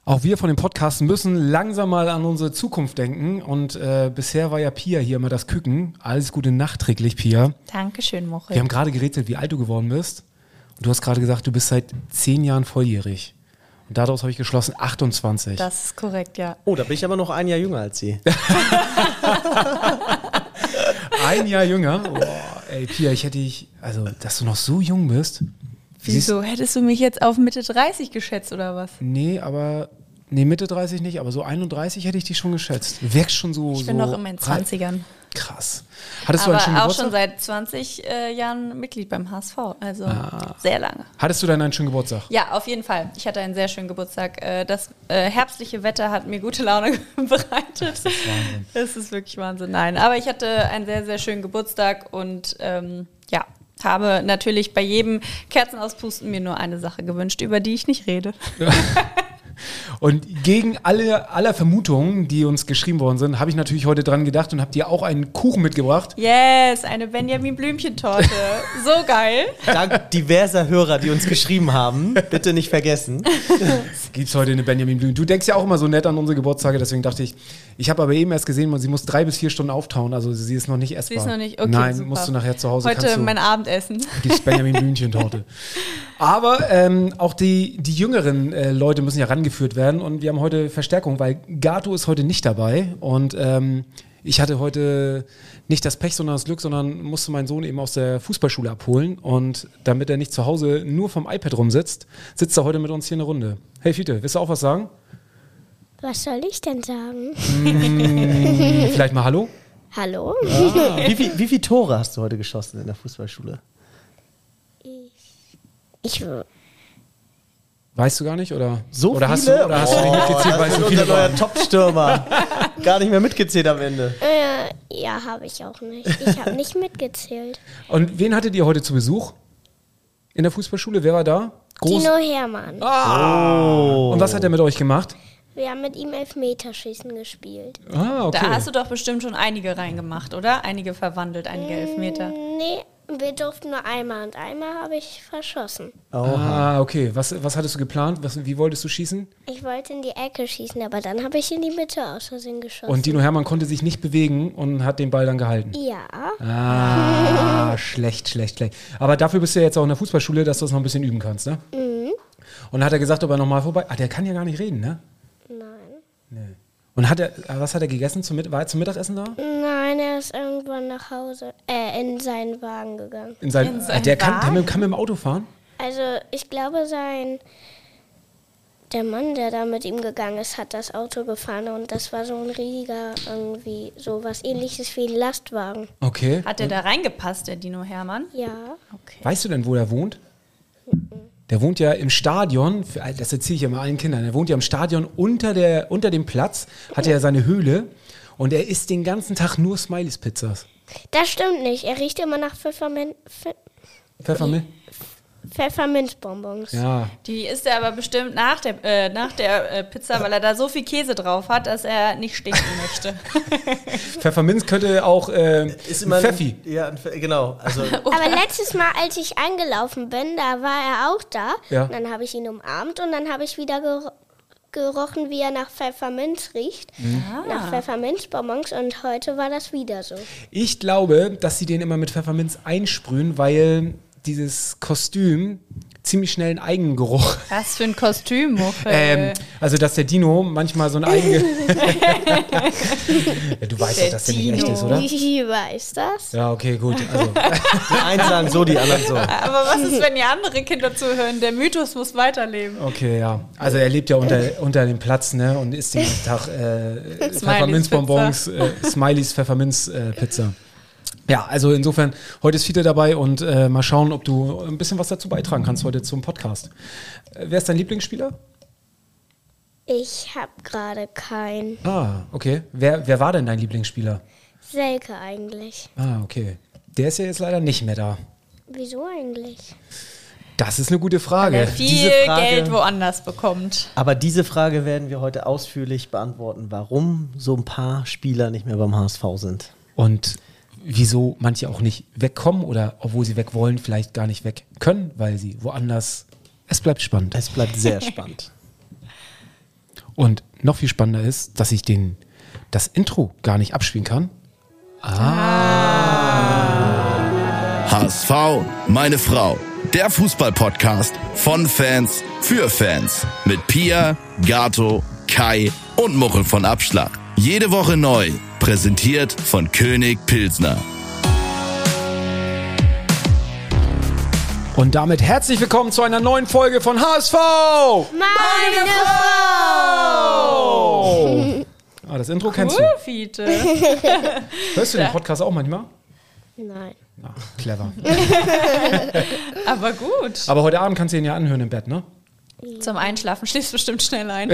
Auch wir von dem Podcast müssen langsam mal an unsere Zukunft denken. Und bisher war ja Pia hier immer das Küken. Alles Gute nachträglich, Pia. Dankeschön, Moritz. Wir haben gerade gerätselt, wie alt du geworden bist. Und du hast gerade gesagt, du bist seit 10 Jahren volljährig. Und daraus habe ich geschlossen 28. Das ist korrekt, ja. Oh, da bin ich aber noch ein Jahr jünger als Sie. Ein Jahr jünger? Boah, ey, Pia, dass du noch so jung bist. Wieso? Hättest du mich jetzt auf Mitte 30 geschätzt oder was? Nee, Mitte 30 nicht, aber so 31 hätte ich dich schon geschätzt. Du wirkst schon so. Ich bin noch in meinen 20ern. Krass. Hattest du aber einen schönen auch Geburtstag? schon seit 20 Jahren Mitglied beim HSV, also sehr lange. Hattest du dann einen schönen Geburtstag? Ja, auf jeden Fall. Ich hatte einen sehr schönen Geburtstag. Das herbstliche Wetter hat mir gute Laune bereitet. Das ist Wahnsinn. Das ist wirklich Wahnsinn. Nein, aber ich hatte einen sehr, sehr schönen Geburtstag und habe natürlich bei jedem Kerzenauspusten mir nur eine Sache gewünscht, über die ich nicht rede. Und gegen aller Vermutungen, die uns geschrieben worden sind, habe ich natürlich heute dran gedacht und habe dir auch einen Kuchen mitgebracht. Yes, eine Benjamin-Blümchen-Torte. So geil. Dank diverser Hörer, die uns geschrieben haben. Bitte nicht vergessen. Gibt es heute eine Benjamin Blümchen? Du denkst ja auch immer so nett an unsere Geburtstage, deswegen dachte ich habe aber eben erst gesehen, sie muss 3 bis 4 Stunden auftauen, also sie ist noch nicht essbar. Sie ist noch nicht, okay, Nein, super. musst du nachher zu Hause. Heute mein Abendessen. Gibt's Benjamin Blümchen-Torte. Aber auch die jüngeren Leute müssen ja rangeführt werden und wir haben heute Verstärkung, weil Gato ist heute nicht dabei und ich hatte heute nicht das Pech, sondern das Glück, sondern musste meinen Sohn eben aus der Fußballschule abholen und damit er nicht zu Hause nur vom iPad rumsitzt, sitzt er heute mit uns hier eine Runde. Hey Fiete, willst du auch was sagen? Was soll ich denn sagen? Vielleicht mal Hallo? Hallo? Wie viele Tore hast du heute geschossen in der Fußballschule? Ich Weißt du gar nicht? Oder viele? Hast du nicht mitgezählt, weil es so viele neuer waren? Top-Stürmer. Gar nicht mehr mitgezählt am Ende. ja, habe ich auch nicht. Ich habe nicht mitgezählt. Und wen hattet ihr heute zu Besuch? In der Fußballschule? Wer war da? Dino Hermann. Und was hat er mit euch gemacht? Wir haben mit ihm Elfmeterschießen gespielt. Ah, okay. Da hast du doch bestimmt schon einige reingemacht, oder? Einige verwandelt, einige Elfmeter. Nee, wir durften nur einmal und einmal habe ich verschossen. Ah, okay. Was hattest du geplant? Wie wolltest du schießen? Ich wollte in die Ecke schießen, aber dann habe ich in die Mitte aus Versehen geschossen. Und Dino Hermann konnte sich nicht bewegen und hat den Ball dann gehalten. Ja. Ah, schlecht. Aber dafür bist du ja jetzt auch in der Fußballschule, dass du das noch ein bisschen üben kannst, ne? Mhm. Und dann hat er gesagt, ob er nochmal vorbei... der kann ja gar nicht reden, ne? Nein. Nee. Und was hat er gegessen? War er zum Mittagessen da? Nein, er ist irgendwann nach Hause, in seinen Wagen gegangen. Der kann mit dem Auto fahren? Also ich glaube, der Mann, der da mit ihm gegangen ist, hat das Auto gefahren und das war so ein riesiger, irgendwie so was Ähnliches wie ein Lastwagen. Okay. Hat der da reingepasst, der Dino Hermann? Ja. Okay. Weißt du denn, wo er wohnt? Der wohnt ja im Stadion, das erzähle ich ja mal allen Kindern, er wohnt ja im Stadion unter dem Platz, hat er ja seine Höhle und er isst den ganzen Tag nur Smileys-Pizzas. Das stimmt nicht. Er riecht immer nach Pfefferminzbonbons. Ja. Die isst er aber bestimmt nach der Pizza, weil er da so viel Käse drauf hat, dass er nicht stinken möchte. Pfefferminz könnte auch Ist immer Pfeffi. Genau. Also, Aber letztes Mal, als ich eingelaufen bin, da war er auch da. Ja. Und dann habe ich ihn umarmt und dann habe ich wieder gerochen, wie er nach Pfefferminz riecht. Nach Pfefferminzbonbons und heute war das wieder so. Ich glaube, dass sie den immer mit Pfefferminz einsprühen, weil dieses Kostüm ziemlich schnell einen Eigengeruch. Was für ein Kostüm, Muffel. Also, dass der Dino manchmal so ein eigene... ja, du weißt doch, dass der nicht echt ist, oder? Ich weiß das. Ja, okay, gut. Also, die einen sagen so, die anderen so. Aber was ist, wenn die andere Kinder zuhören? Der Mythos muss weiterleben. okay, ja. Also er lebt ja unter dem Platz, ne? Und isst den ganzen Tag Pfefferminzbonbons, Smileys Pfefferminzpizza. Ja, also insofern, heute ist Fiete dabei und mal schauen, ob du ein bisschen was dazu beitragen kannst heute zum Podcast. Wer ist dein Lieblingsspieler? Ich habe gerade keinen. Ah, okay. Wer war denn dein Lieblingsspieler? Selke eigentlich. Ah, okay. Der ist ja jetzt leider nicht mehr da. Wieso eigentlich? Das ist eine gute Frage. Der viel Geld woanders bekommt. Aber diese Frage werden wir heute ausführlich beantworten, warum so ein paar Spieler nicht mehr beim HSV sind. Und wieso manche auch nicht wegkommen oder obwohl sie weg wollen, vielleicht gar nicht weg können, weil sie woanders... Es bleibt spannend. Es bleibt sehr spannend. Und noch viel spannender ist, dass ich das Intro gar nicht abspielen kann. HSV, meine Frau. Der Fußball-Podcast von Fans für Fans. Mit Pia, Gato, Kai und Muchel von Abschlag. Jede Woche neu. Präsentiert von König Pilsner. Und damit herzlich willkommen zu einer neuen Folge von HSV! Meine Frau! Das Intro kennst du. Fiete. Hörst du den Podcast auch manchmal? Nein. Clever. Aber gut. Aber heute Abend kannst du ihn ja anhören im Bett, ne? Zum Einschlafen schläfst du bestimmt schnell ein.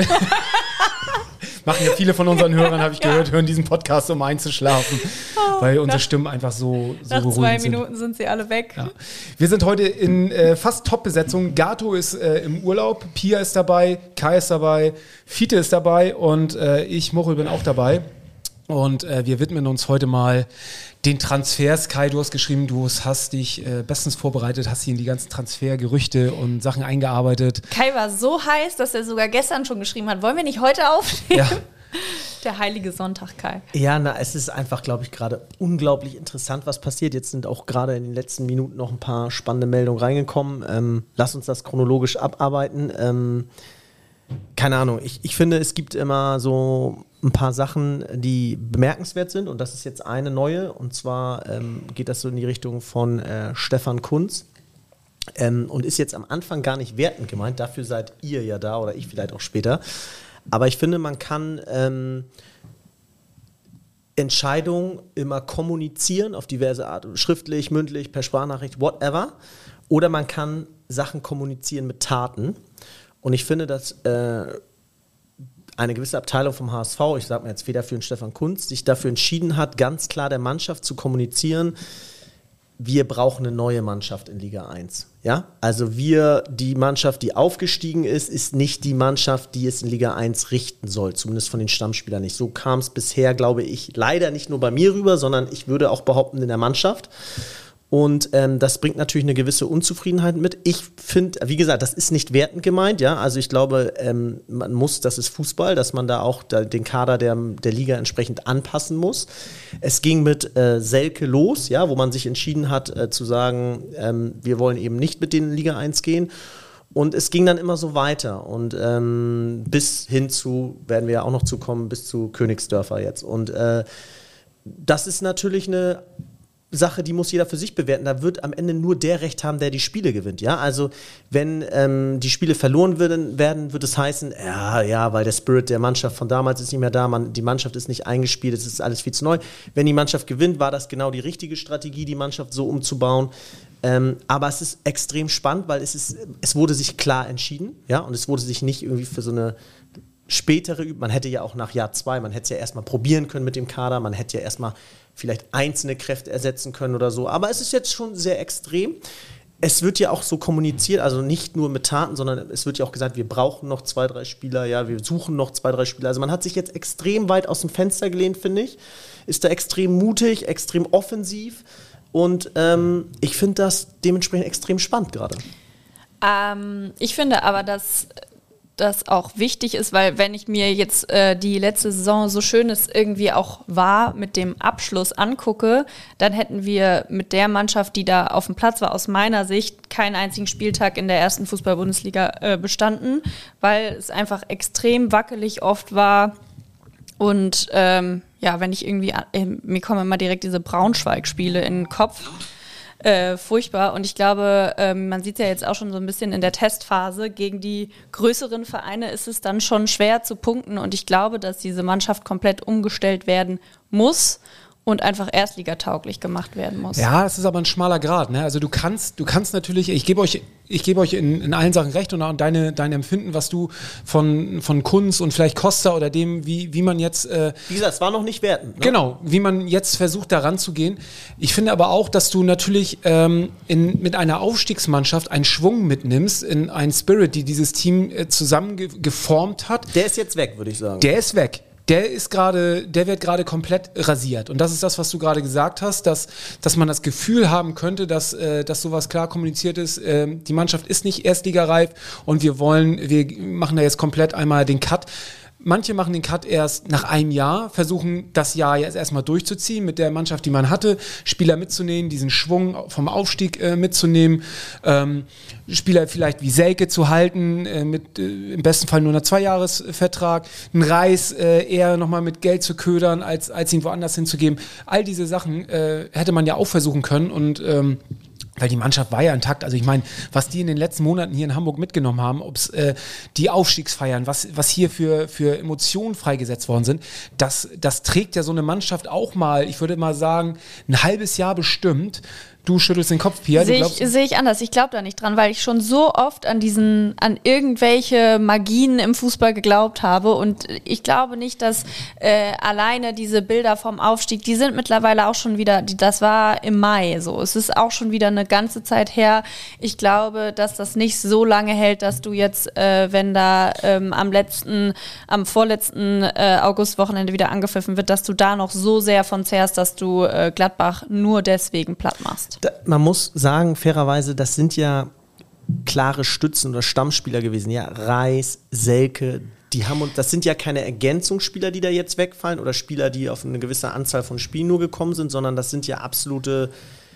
Machen ja viele von unseren Hörern, habe ich gehört, hören diesen Podcast, um einzuschlafen, weil unsere Stimmen einfach so Nach beruhigend 2 sind. Minuten sind sie alle weg. Ja. Wir sind heute in fast Top-Besetzung. Gato ist im Urlaub, Pia ist dabei, Kai ist dabei, Fiete ist dabei und ich, Muchel, bin auch dabei. Und wir widmen uns heute mal den Transfers. Kai, du hast geschrieben, du hast dich bestens vorbereitet, hast hier in die ganzen Transfergerüchte und Sachen eingearbeitet. Kai war so heiß, dass er sogar gestern schon geschrieben hat, wollen wir nicht heute aufnehmen? Ja. Der heilige Sonntag, Kai. Ja, es ist einfach, glaube ich, gerade unglaublich interessant, was passiert. Jetzt sind auch gerade in den letzten Minuten noch ein paar spannende Meldungen reingekommen. Lass uns das chronologisch abarbeiten. Keine Ahnung, ich finde, es gibt immer so ein paar Sachen, die bemerkenswert sind, und das ist jetzt eine neue, und zwar geht das so in die Richtung von Stefan Kuntz und ist jetzt am Anfang gar nicht wertend gemeint, dafür seid ihr ja da oder ich vielleicht auch später, aber ich finde, man kann Entscheidungen immer kommunizieren auf diverse Art, schriftlich, mündlich, per Sprachnachricht, whatever, oder man kann Sachen kommunizieren mit Taten. Und ich finde, dass eine gewisse Abteilung vom HSV, ich sage mal jetzt federführend Stefan Kuntz, sich dafür entschieden hat, ganz klar der Mannschaft zu kommunizieren, wir brauchen eine neue Mannschaft in Liga 1. Ja? Also die Mannschaft, die aufgestiegen ist nicht die Mannschaft, die es in Liga 1 richten soll, zumindest von den Stammspielern nicht. So kam es bisher, glaube ich, leider nicht nur bei mir rüber, sondern ich würde auch behaupten in der Mannschaft. Und das bringt natürlich eine gewisse Unzufriedenheit mit. Ich finde, wie gesagt, das ist nicht wertend gemeint, ja. Also ich glaube, man muss, das ist Fußball, dass man da auch den Kader der Liga entsprechend anpassen muss. Es ging mit Selke los, ja, wo man sich entschieden hat zu sagen, wir wollen eben nicht mit denen in Liga 1 gehen. Und es ging dann immer so weiter. Und bis hin zu, werden wir ja auch noch zukommen, bis zu Königsdörfer jetzt. Und das ist natürlich eine Sache, die muss jeder für sich bewerten. Da wird am Ende nur der Recht haben, der die Spiele gewinnt. Ja? Also wenn die Spiele verloren werden, wird es heißen, ja, weil der Spirit der Mannschaft von damals ist nicht mehr da, die Mannschaft ist nicht eingespielt, es ist alles viel zu neu. Wenn die Mannschaft gewinnt, war das genau die richtige Strategie, die Mannschaft so umzubauen. Aber es ist extrem spannend, weil es wurde sich klar entschieden, ja, und es wurde sich nicht irgendwie für so eine spätere, man hätte ja auch nach Jahr 2, man hätte es ja erstmal probieren können mit dem Kader, man hätte ja erstmal vielleicht einzelne Kräfte ersetzen können oder so, aber es ist jetzt schon sehr extrem. Es wird ja auch so kommuniziert, also nicht nur mit Taten, sondern es wird ja auch gesagt, wir brauchen noch 2, 3 Spieler, ja, wir suchen noch 2, 3 Spieler. Also man hat sich jetzt extrem weit aus dem Fenster gelehnt, finde ich, ist da extrem mutig, extrem offensiv und ich finde das dementsprechend extrem spannend gerade. Ich finde aber, dass das auch wichtig ist, weil wenn ich mir jetzt die letzte Saison, so schön es irgendwie auch war, mit dem Abschluss angucke, dann hätten wir mit der Mannschaft, die da auf dem Platz war, aus meiner Sicht keinen einzigen Spieltag in der ersten Fußball-Bundesliga bestanden, weil es einfach extrem wackelig oft war und wenn ich irgendwie, mir kommen immer direkt diese Braunschweig-Spiele in den Kopf, furchtbar. Und ich glaube, man sieht es ja jetzt auch schon so ein bisschen in der Testphase, gegen die größeren Vereine ist es dann schon schwer zu punkten. Und ich glaube, dass diese Mannschaft komplett umgestellt werden muss und einfach erstligatauglich gemacht werden muss. Ja, es ist aber ein schmaler Grat. Ne? Also du kannst natürlich, ich gebe euch in allen Sachen recht und auch dein Empfinden, was du von Kunz und vielleicht Costa oder dem, wie man jetzt... wie gesagt, es war noch nicht wertend. Ne? Genau, wie man jetzt versucht, da ranzugehen. Ich finde aber auch, dass du natürlich mit einer Aufstiegsmannschaft einen Schwung mitnimmst, in einen Spirit, die dieses Team zusammen geformt hat. Der ist jetzt weg, würde ich sagen. Der ist weg. Der wird gerade komplett rasiert. Und das ist das, was du gerade gesagt hast, dass man das Gefühl haben könnte, dass sowas klar kommuniziert ist. Die Mannschaft ist nicht erstligareif und wir machen da jetzt komplett einmal den Cut. Manche machen den Cut erst nach einem Jahr, versuchen das Jahr jetzt erstmal durchzuziehen mit der Mannschaft, die man hatte, Spieler mitzunehmen, diesen Schwung vom Aufstieg mitzunehmen, Spieler vielleicht wie Selke zu halten, mit im besten Fall nur einer 2-Jahres-Vertrag, einen Reis eher nochmal mit Geld zu ködern, als ihn woanders hinzugeben. All diese Sachen hätte man ja auch versuchen können und weil die Mannschaft war ja intakt. Also ich meine, was die in den letzten Monaten hier in Hamburg mitgenommen haben, ob es die Aufstiegsfeiern, was hier für Emotionen freigesetzt worden sind, das trägt ja so eine Mannschaft auch mal, ich würde mal sagen, ein halbes Jahr bestimmt. Du schüttelst den Kopf, Pia. Sehe ich anders. Ich glaube da nicht dran, weil ich schon so oft an irgendwelche Magien im Fußball geglaubt habe. Und ich glaube nicht, dass alleine diese Bilder vom Aufstieg, die sind mittlerweile auch schon wieder, das war im Mai so. Es ist auch schon wieder eine ganze Zeit her. Ich glaube, dass das nicht so lange hält, dass du jetzt, wenn da am vorletzten Augustwochenende wieder angepfiffen wird, dass du da noch so sehr von zehrst, dass du Gladbach nur deswegen platt machst. Man muss sagen, fairerweise, das sind ja klare Stützen oder Stammspieler gewesen. Ja, Reis, Selke, das sind ja keine Ergänzungsspieler, die da jetzt wegfallen oder Spieler, die auf eine gewisse Anzahl von Spielen nur gekommen sind, sondern das sind ja absolute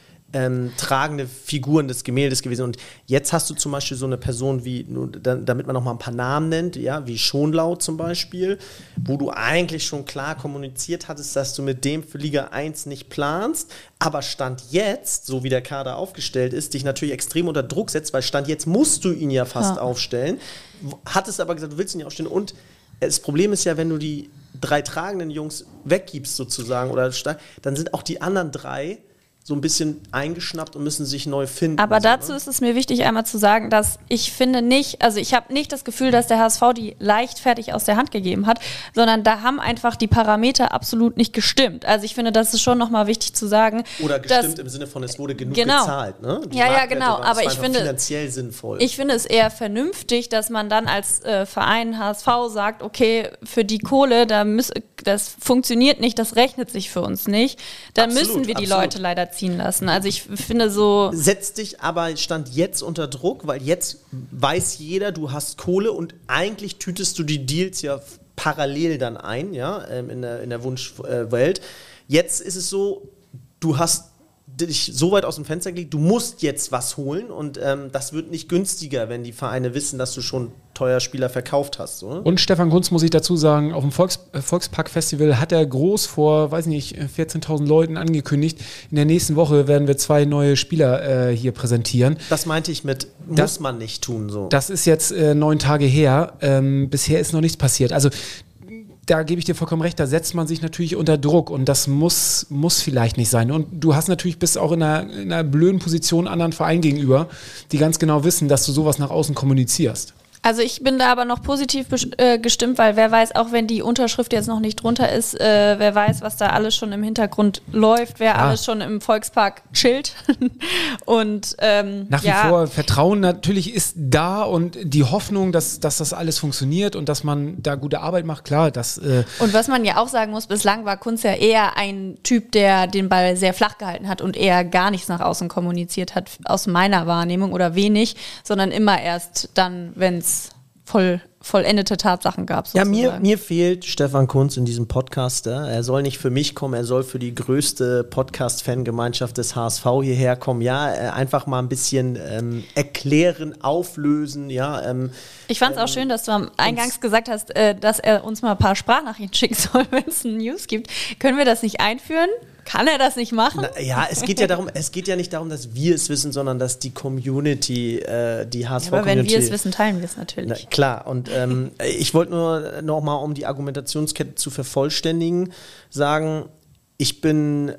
tragende Figuren des Gemäldes gewesen. Und jetzt hast du zum Beispiel so eine Person wie, damit man noch mal ein paar Namen nennt, ja, wie Schonlau zum Beispiel, wo du eigentlich schon klar kommuniziert hattest, dass du mit dem für Liga 1 nicht planst, aber Stand jetzt, so wie der Kader aufgestellt ist, dich natürlich extrem unter Druck setzt, weil Stand jetzt musst du ihn ja fast aufstellen. Hattest aber gesagt, du willst ihn nicht aufstellen. Und das Problem ist ja, wenn du die 3 tragenden Jungs weggibst sozusagen, dann sind auch die anderen 3 so ein bisschen eingeschnappt und müssen sich neu finden. Aber dazu ist es mir wichtig, einmal zu sagen, dass ich finde nicht, also ich habe nicht das Gefühl, dass der HSV die leichtfertig aus der Hand gegeben hat, sondern da haben einfach die Parameter absolut nicht gestimmt. Also ich finde, das ist schon nochmal wichtig zu sagen. Oder gestimmt im Sinne von, es wurde genug gezahlt. Ne? Ja, genau. Aber ich finde, finanziell sinnvoll. Ich finde es eher vernünftig, dass man dann als Verein HSV sagt, okay, für die Kohle, das funktioniert nicht, das rechnet sich für uns nicht. Dann müssen wir die Leute leider ziehen lassen. Also ich finde so... Setzt dich aber Stand jetzt unter Druck, weil jetzt weiß jeder, du hast Kohle und eigentlich tütest du die Deals ja parallel dann ein, ja, in der Wunschwelt. Jetzt ist es so, du hast dich so weit aus dem Fenster gelegt, du musst jetzt was holen und das wird nicht günstiger, wenn die Vereine wissen, dass du schon teuer Spieler verkauft hast. So. Und Stefan Kunz, muss ich dazu sagen, auf dem Volkspark-Festival hat er groß vor, 14.000 Leuten angekündigt, in der nächsten Woche werden wir 2 neue Spieler hier präsentieren. Das meinte ich mit, muss man nicht tun. So. Das ist jetzt 9 Tage her, bisher ist noch nichts passiert. Also da gebe ich dir vollkommen recht, da setzt man sich natürlich unter Druck und das muss vielleicht nicht sein. Und du hast natürlich, bist auch in einer blöden Position anderen Vereinen gegenüber, die ganz genau wissen, dass du sowas nach außen kommunizierst. Also ich bin da aber noch positiv gestimmt, weil wer weiß, auch wenn die Unterschrift jetzt noch nicht drunter ist, wer weiß, was da alles schon im Hintergrund läuft, wer alles schon im Volkspark chillt. Und nach wie vor, Vertrauen natürlich ist da und die Hoffnung, dass das alles funktioniert und dass man da gute Arbeit macht, klar. Und was man ja auch sagen muss, bislang war Kunz ja eher ein Typ, der den Ball sehr flach gehalten hat und eher gar nichts nach außen kommuniziert hat, aus meiner Wahrnehmung oder wenig, sondern immer erst dann, wenn es vollendete Tatsachen gab. Sozusagen. Ja, mir fehlt Stefan Kunz in diesem Podcast. Er soll nicht für mich kommen, er soll für die größte Podcast-Fangemeinschaft des HSV hierher kommen. Ja, einfach mal ein bisschen erklären, auflösen. Ja, ich fand es auch schön, dass du eingangs gesagt hast, dass er uns mal ein paar Sprachnachrichten schicken soll, wenn es ein News gibt. Können wir das nicht einführen? Kann er das nicht machen? Es geht ja nicht darum, dass wir es wissen, sondern dass die Community, die HSV-Community... Aber wenn wir es wissen, teilen wir es natürlich. Klar, und ich wollte nur noch mal, um die Argumentationskette zu vervollständigen, sagen, ich kann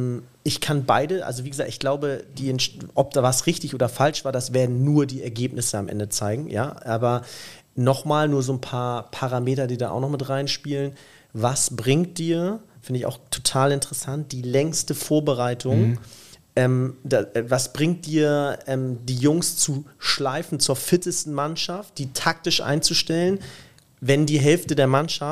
beide, also wie gesagt, ich glaube, ob da was richtig oder falsch war, das werden nur die Ergebnisse am Ende zeigen, ja, aber nochmal nur so ein paar Parameter, die da auch noch mit reinspielen. Was bringt dir, finde ich auch total interessant, die längste Vorbereitung? Was bringt dir, die Jungs zu schleifen zur fittesten Mannschaft, die taktisch einzustellen, wenn die Hälfte der Mannschaft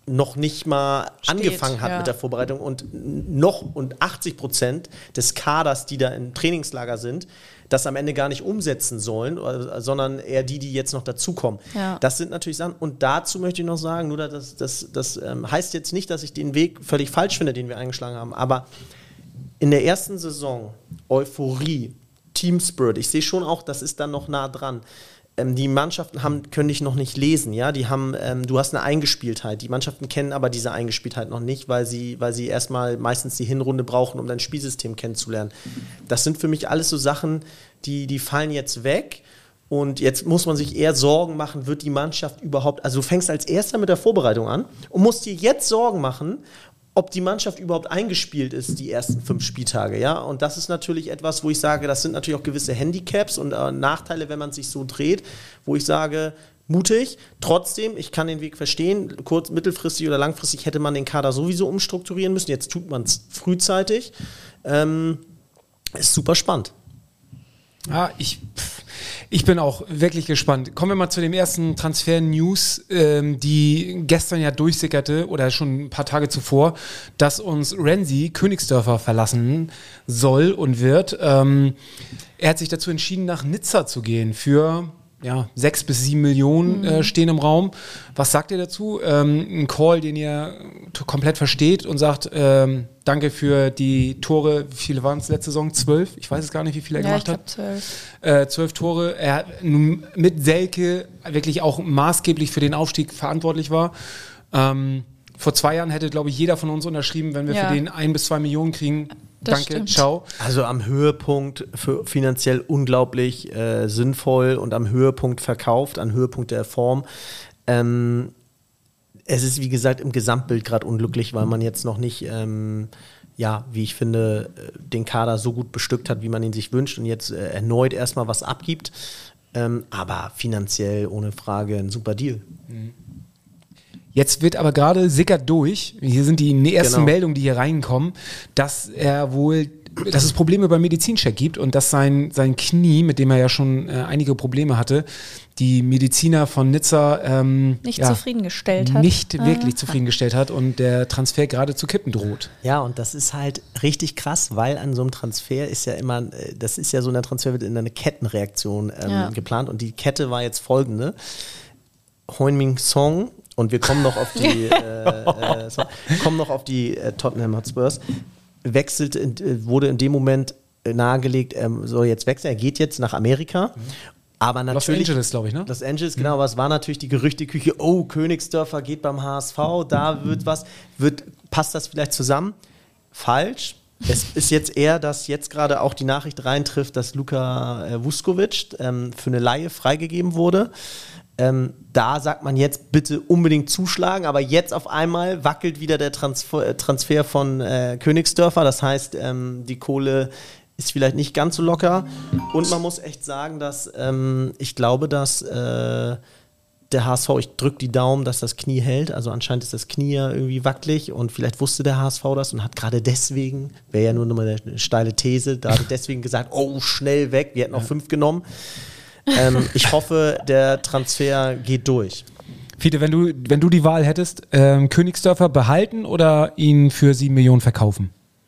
noch nicht mal angefangen hat mit der Vorbereitung und 80% des Kaders, die da im Trainingslager sind, das am Ende gar nicht umsetzen sollen, sondern eher die jetzt noch dazukommen. Ja. Das sind natürlich Sachen. Und dazu möchte ich noch sagen, nur das heißt jetzt nicht, dass ich den Weg völlig falsch finde, den wir eingeschlagen haben, aber in der ersten Saison Euphorie, Team Spirit, ich sehe schon auch, das ist dann noch nah dran. Die Mannschaften können dich noch nicht lesen, ja, du hast eine Eingespieltheit. Die Mannschaften kennen aber diese Eingespieltheit noch nicht, weil sie erstmal meistens die Hinrunde brauchen, um dein Spielsystem kennenzulernen. Das sind für mich alles so Sachen, die fallen jetzt weg. Und jetzt muss man sich eher Sorgen machen, wird die Mannschaft überhaupt, also du fängst als Erster mit der Vorbereitung an und musst dir jetzt Sorgen machen, ob die Mannschaft überhaupt eingespielt ist, die ersten 5 Spieltage, ja. Und das ist natürlich etwas, wo ich sage, das sind natürlich auch gewisse Handicaps und Nachteile, wenn man sich so dreht, wo ich sage, mutig. Trotzdem, ich kann den Weg verstehen, mittelfristig oder langfristig hätte man den Kader sowieso umstrukturieren müssen. Jetzt tut man es frühzeitig. Ist super spannend. Ja, ich bin auch wirklich gespannt. Kommen wir mal zu dem ersten Transfer-News, die gestern ja durchsickerte oder schon ein paar Tage zuvor, dass uns Renzi Königsdörfer verlassen soll und wird. Er hat sich dazu entschieden, nach Nizza zu gehen für 6 bis 7 Millionen stehen im Raum. Was sagt ihr dazu? Ein Call, den ihr komplett versteht und sagt, danke für die Tore. Wie viele waren es letzte Saison? 12? Ich weiß es gar nicht, wie viele er gemacht hat. 12 Tore. Er mit Selke wirklich auch maßgeblich für den Aufstieg verantwortlich war. Vor 2 Jahren hätte, glaube ich, jeder von uns unterschrieben, wenn wir für den 1 bis 2 Millionen kriegen. Danke, stimmt. Ciao. Also am Höhepunkt für finanziell unglaublich sinnvoll und am Höhepunkt verkauft, am Höhepunkt der Form. Es ist, wie gesagt, im Gesamtbild gerade unglücklich, weil man jetzt noch nicht, wie ich finde, den Kader so gut bestückt hat, wie man ihn sich wünscht und jetzt erneut erstmal was abgibt. Aber finanziell ohne Frage ein super Deal. Jetzt wird aber gerade sickert durch, hier sind die ersten Meldungen, die hier reinkommen, dass es Probleme beim Medizincheck gibt und dass sein Knie, mit dem er ja schon einige Probleme hatte, die Mediziner von Nizza nicht zufriedengestellt hat. Nicht wirklich zufriedengestellt hat und der Transfer gerade zu kippen droht. Ja, und das ist halt richtig krass, weil an so einem Transfer ist ja immer, das ist ja so, ein Transfer wird in eine Kettenreaktion geplant und die Kette war jetzt folgende. Heung-min Son, und wir kommen noch auf die Tottenham Hotspurs, wurde in dem Moment nahegelegt, er soll jetzt wechseln, er geht jetzt nach Amerika. Aber natürlich, Los Angeles, glaube ich, ne? Los Angeles, genau, aber es war natürlich die Gerüchteküche, Königsdörfer geht beim HSV, da wird was, passt das vielleicht zusammen? Falsch. Es ist jetzt eher, dass jetzt gerade auch die Nachricht reintrifft, dass Luka Vuskovic für eine Leihe freigegeben wurde. Da sagt man jetzt bitte unbedingt zuschlagen, aber jetzt auf einmal wackelt wieder der Transfer von Königsdörfer. Das heißt, die Kohle ist vielleicht nicht ganz so locker. Und man muss echt sagen, dass ich glaube, dass der HSV, ich drücke die Daumen, dass das Knie hält. Also anscheinend ist das Knie ja irgendwie wackelig und vielleicht wusste der HSV das und hat gerade deswegen, wäre ja nur noch mal eine steile These, da hat deswegen gesagt, schnell weg, wir hätten noch 5 genommen. Ich hoffe, der Transfer geht durch. Fiete, wenn du die Wahl hättest, Königsdörfer behalten oder ihn für 7 Millionen verkaufen?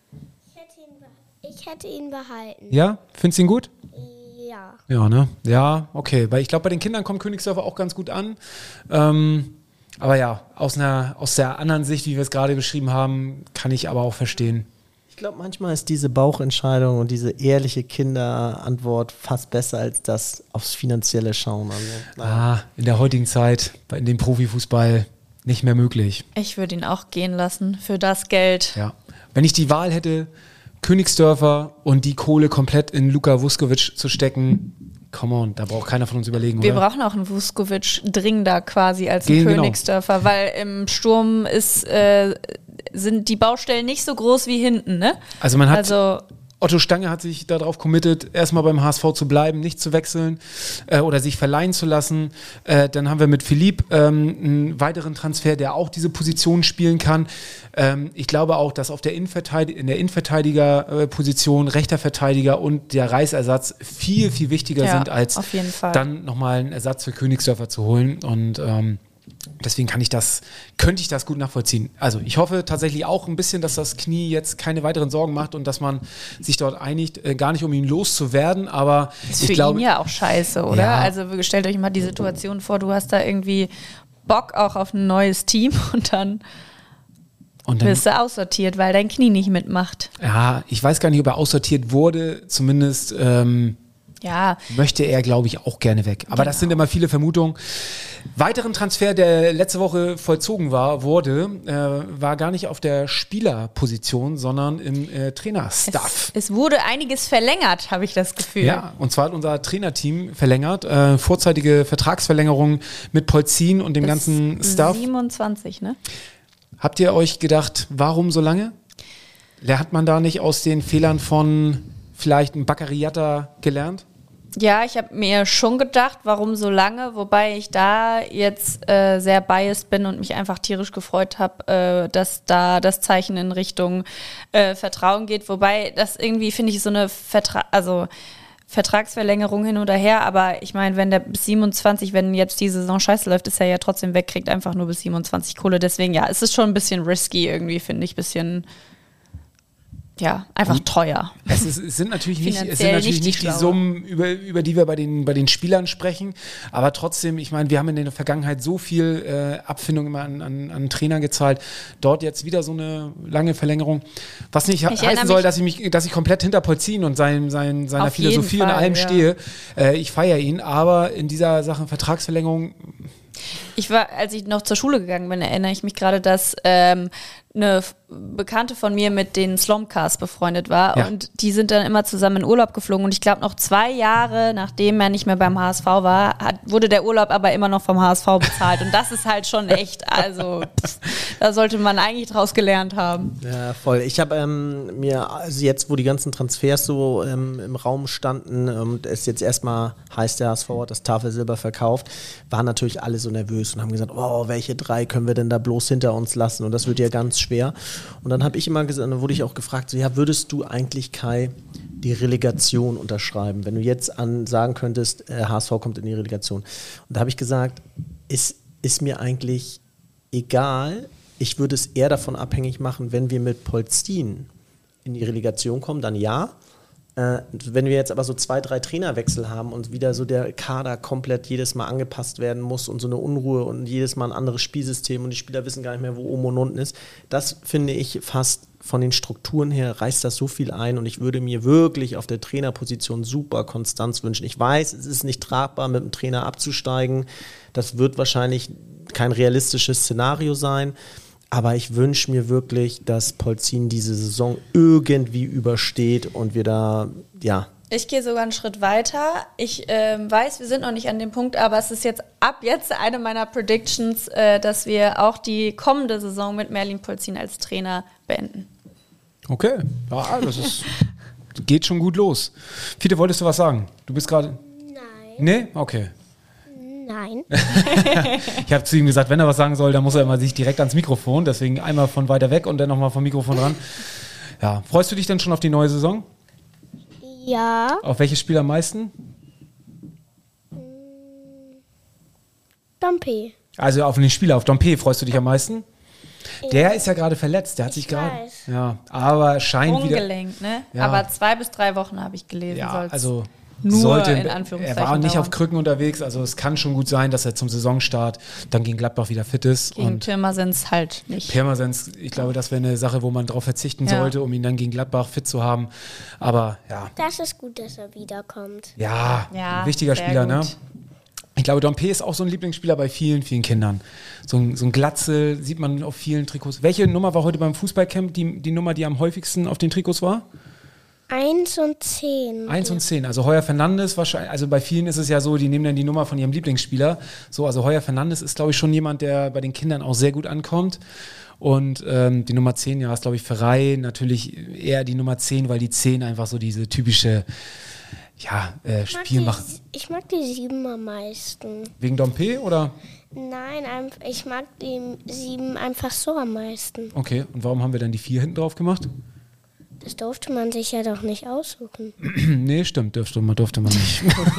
Ich hätte ihn behalten. Ja? Findest du ihn gut? Ja. Ja, ne? Ja, okay. Weil ich glaube, bei den Kindern kommt Königsdörfer auch ganz gut an. Aber ja, aus der anderen Sicht, wie wir es gerade beschrieben haben, kann ich aber auch verstehen. Ich glaube, manchmal ist diese Bauchentscheidung und diese ehrliche Kinderantwort fast besser als das aufs Finanzielle schauen. Also, in der heutigen Zeit, in dem Profifußball, nicht mehr möglich. Ich würde ihn auch gehen lassen für das Geld. Ja. Wenn ich die Wahl hätte, Königsdörfer und die Kohle komplett in Luka Vuskovic zu stecken, come on, da braucht keiner von uns überlegen, Wir oder? brauchen auch einen Vuskovic dringender quasi als einen Königsdörfer, weil im Sturm sind die Baustellen nicht so groß wie hinten, ne? Also Otto Stange hat sich darauf committed, erstmal beim HSV zu bleiben, nicht zu wechseln oder sich verleihen zu lassen. Dann haben wir mit Philipp einen weiteren Transfer, der auch diese Position spielen kann. Ich glaube auch, dass in der Innenverteidigerposition rechter Verteidiger und der Reisersatz viel, viel wichtiger sind, als auf jeden Fall dann nochmal einen Ersatz für Königsdörfer zu holen. Und Deswegen könnte ich das gut nachvollziehen. Also ich hoffe tatsächlich auch ein bisschen, dass das Knie jetzt keine weiteren Sorgen macht und dass man sich dort einigt, gar nicht um ihn loszuwerden, aber ist für ihn ja auch scheiße, oder? Ja. Also stellt euch mal die Situation vor, du hast da irgendwie Bock auch auf ein neues Team und dann wirst du aussortiert, weil dein Knie nicht mitmacht. Ja, ich weiß gar nicht, ob er aussortiert wurde, zumindest möchte er, glaube ich, auch gerne weg. Aber das sind immer viele Vermutungen. Weiteren Transfer, der letzte Woche vollzogen wurde, war gar nicht auf der Spielerposition, sondern im Trainerstaff. Es wurde einiges verlängert, habe ich das Gefühl. Ja, und zwar hat unser Trainerteam verlängert, vorzeitige Vertragsverlängerung mit Polzin und dem ganzen Staff. 27, ne? Habt ihr euch gedacht, warum so lange? Hat man da nicht aus den Fehlern von vielleicht einem Baccariata gelernt? Ja, ich habe mir schon gedacht, warum so lange, wobei ich da jetzt sehr biased bin und mich einfach tierisch gefreut habe, dass da das Zeichen in Richtung Vertrauen geht. Wobei das irgendwie, finde ich, so eine Vertragsverlängerung hin oder her, aber ich meine, wenn der bis 27, wenn jetzt die Saison scheiße läuft, ist er ja trotzdem weg, kriegt einfach nur bis 27 Kohle. Deswegen, ja, es ist schon ein bisschen risky irgendwie, finde ich, bisschen... Ja, einfach teuer. Es sind natürlich nicht die Summen, über die wir bei den Spielern sprechen, aber trotzdem, ich meine, wir haben in der Vergangenheit so viel Abfindung immer an Trainer gezahlt, dort jetzt wieder so eine lange Verlängerung, was nicht heißen soll, dass ich komplett hinter Polzin und seiner Philosophie und allem stehe. Ich feiere ihn, aber in dieser Sache Vertragsverlängerung... Als ich noch zur Schule gegangen bin, erinnere ich mich gerade, dass eine Bekannte von mir mit den Slomcast befreundet war und die sind dann immer zusammen in Urlaub geflogen und ich glaube noch 2 Jahre, nachdem er nicht mehr beim HSV war, wurde der Urlaub aber immer noch vom HSV bezahlt und das ist halt schon echt, also da sollte man eigentlich draus gelernt haben. Ja, voll. Ich habe mir, also jetzt, wo die ganzen Transfers so im Raum standen und es jetzt erstmal heißt, der HSV hat das Tafelsilber verkauft, waren natürlich alle so nervös und haben gesagt, oh, welche 3 können wir denn da bloß hinter uns lassen und das wird ja ganz schwer. Und dann habe ich immer gesagt, dann wurde ich auch gefragt, so, ja, würdest du eigentlich, Kai, die Relegation unterschreiben, wenn du jetzt sagen könntest, HSV kommt in die Relegation. Und da habe ich gesagt, ist mir eigentlich egal, ich würde es eher davon abhängig machen, wenn wir mit Polzin in die Relegation kommen, dann ja. Wenn wir jetzt aber so 2, 3 Trainerwechsel haben und wieder so der Kader komplett jedes Mal angepasst werden muss und so eine Unruhe und jedes Mal ein anderes Spielsystem und die Spieler wissen gar nicht mehr, wo oben und unten ist, das finde ich fast von den Strukturen her reißt das so viel ein und ich würde mir wirklich auf der Trainerposition super Konstanz wünschen. Ich weiß, es ist nicht tragbar, mit dem Trainer abzusteigen. Das wird wahrscheinlich kein realistisches Szenario sein. Aber ich wünsche mir wirklich, dass Polzin diese Saison irgendwie übersteht und wir da, ja. Ich gehe sogar einen Schritt weiter. Ich weiß, wir sind noch nicht an dem Punkt, aber es ist jetzt ab jetzt eine meiner Predictions, dass wir auch die kommende Saison mit Merlin Polzin als Trainer beenden. Okay, ja, geht schon gut los. Fiete, wolltest du was sagen? Du bist gerade... Nein. Nee? Okay. Nein. Ich habe zu ihm gesagt, wenn er was sagen soll, dann muss er immer sich direkt ans Mikrofon. Deswegen einmal von weiter weg und dann nochmal vom Mikrofon ran. Ja, freust du dich denn schon auf die neue Saison? Ja. Auf welches Spiel am meisten? Dompe. Also auf den Spieler, auf Dompe freust du dich am meisten? Der ist ja gerade verletzt, der hat sich gerade... Ja, aber scheint wieder... Umgelenkt, ne? Ja. Aber 2 bis 3 Wochen habe ich gelesen. Ja, also... Nur in Anführungszeichen. Er war nicht dauern. auf Krücken unterwegs, also es kann schon gut sein, dass er zum Saisonstart dann gegen Gladbach wieder fit ist. Gegen und Pirmasens halt nicht. Pirmasens, ich glaube, das wäre eine Sache, wo man drauf verzichten sollte, um ihn dann gegen Gladbach fit zu haben. Aber ja. Das ist gut, dass er wiederkommt. Ja, wichtiger Spieler, gut. ne? Ich glaube, Dompe ist auch so ein Lieblingsspieler bei vielen, vielen Kindern. So ein Glatze sieht man auf vielen Trikots. Welche Nummer war heute beim Fußballcamp die Nummer, die am häufigsten auf den Trikots war? 1 und 10. 1 und 10. Also Heuer Fernandes wahrscheinlich, also bei vielen ist es ja so, die nehmen dann die Nummer von ihrem Lieblingsspieler. So, also Heuer Fernandes ist, glaube ich, schon jemand, der bei den Kindern auch sehr gut ankommt. Und die Nummer 10, ja, ist, glaube ich, Ferrei natürlich eher die Nummer 10, weil die 10 einfach so diese typische Spiel machen. Ich mag die 7 am meisten. Wegen Dompe oder? Nein, ich mag die 7 einfach so am meisten. Okay, und warum haben wir dann die 4 hinten drauf gemacht? Das durfte man sich ja doch nicht aussuchen. Nee, stimmt, durfte man nicht.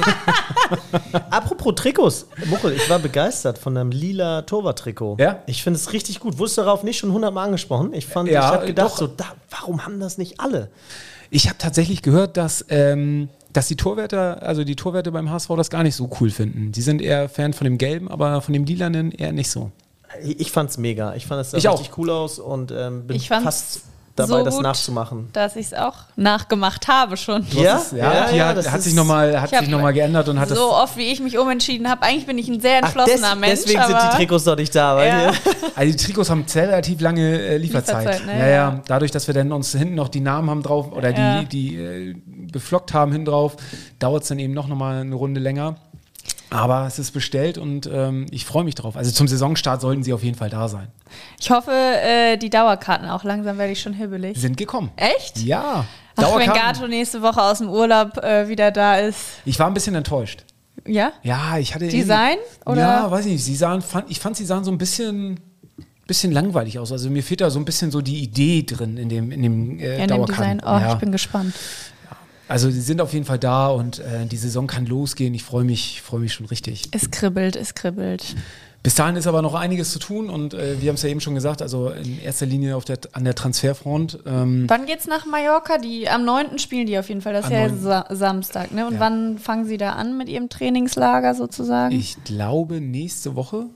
Apropos Trikots, Muchel, ich war begeistert von deinem lila Torwart-Trikot. Ja? Ich finde es richtig gut. Wusste darauf nicht schon 100-mal angesprochen. Ich Ja, habe gedacht, doch. warum haben das nicht alle? Ich habe tatsächlich gehört, dass die Torwärter beim HSV das gar nicht so cool finden. Die sind eher Fan von dem Gelben, aber von dem Lilanen eher nicht so. Ich fand's mega. Ich fand es Ich richtig auch. cool aus und bin Ich fand's fast dabei, so das gut, nachzumachen. dass ich es auch nachgemacht habe schon. Ja? Die hat sich nochmal geändert und hat das. So oft, wie ich mich umentschieden habe. Eigentlich bin ich ein sehr entschlossener Mensch. Deswegen sind die Trikots doch nicht da. Weil Ja. Also die Trikots haben relativ lange Lieferzeit. Lieferzeit, ne? Ja. Dadurch, dass wir dann uns hinten noch die Namen haben drauf oder Ja. die beflockt haben hinten drauf, dauert es dann eben noch mal eine Runde länger. Aber es ist bestellt und ich freue mich drauf. Also zum Saisonstart sollten sie auf jeden Fall da sein. Ich hoffe, die Dauerkarten auch. Langsam werde ich schon hibbelig. Sind gekommen. Echt? Ja. Ach, wenn Gato nächste Woche aus dem Urlaub wieder da ist. Ich war ein bisschen enttäuscht. Ja? Ja, ich hatte Design? Oder? Ja, weiß ich nicht. Ich fand, sie sahen so ein bisschen langweilig aus. Also mir fehlt da so ein bisschen so die Idee drin in dem In dem Dauerkarten. Design. Oh, ich bin gespannt. Also sie sind auf jeden Fall da und die Saison kann losgehen. Ich freue mich schon richtig. Es kribbelt. Bis dahin ist aber noch einiges zu tun und wir haben es ja eben schon gesagt, also in erster Linie an der Transferfront. Wann geht's nach Mallorca? Am 9. spielen die auf jeden Fall. Das ist ja Samstag, ne? Und Ja. wann fangen sie da an mit ihrem Trainingslager sozusagen? Ich glaube nächste Woche